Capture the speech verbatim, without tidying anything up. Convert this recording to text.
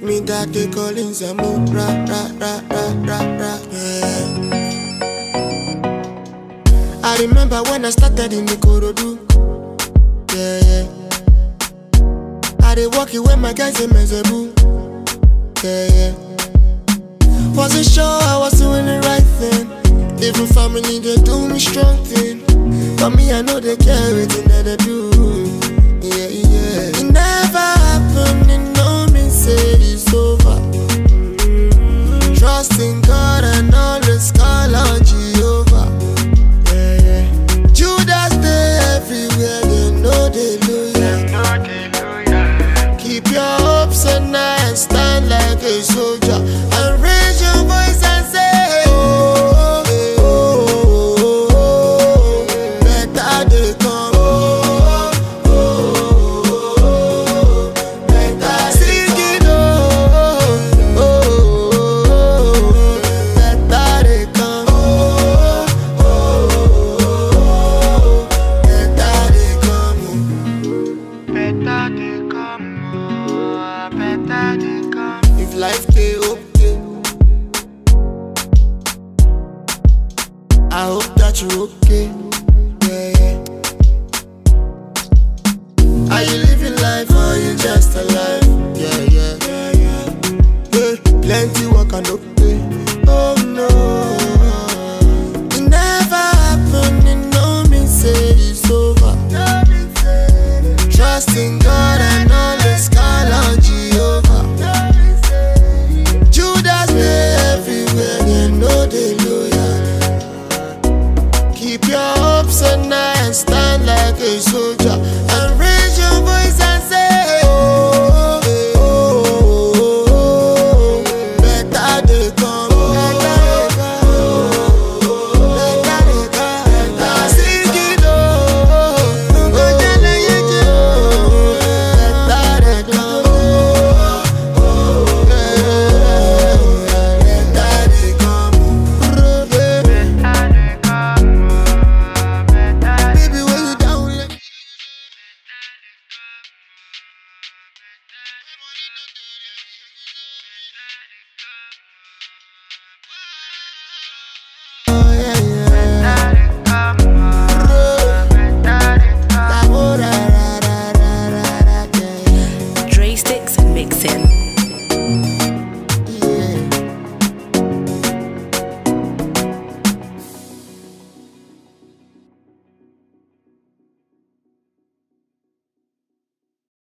Me that they calling some ra ra ra ra ra ra. Yeah. I remember when I started in the Korodu. Yeah, yeah. I dey walk it when my guys in Mezebu. Yeah, yeah. Wasn't sure I was doing the right thing. Even family they do me strong thing. But me I know they care everything that they do. Yeah, yeah. It never happened, it no mean say it's over. Trust in God and always call on Jehovah. Yeah, yeah. Judas they everywhere, they know they lose. Keep your hopes and I stand like a soldier and raise your voice and say, oh, oh, oh, oh, better they come. Oh, oh, oh, better sing it. Oh, oh, oh, better they come. Oh, oh, oh, better they come. Better they come. If life dey okay, I hope that you okay. Yeah, yeah. Are you living life or you just alive? Yeah, yeah, yeah, yeah. Yeah, plenty work and no pay. Oh no, it never happened. It no mean say it's over. Trust in God.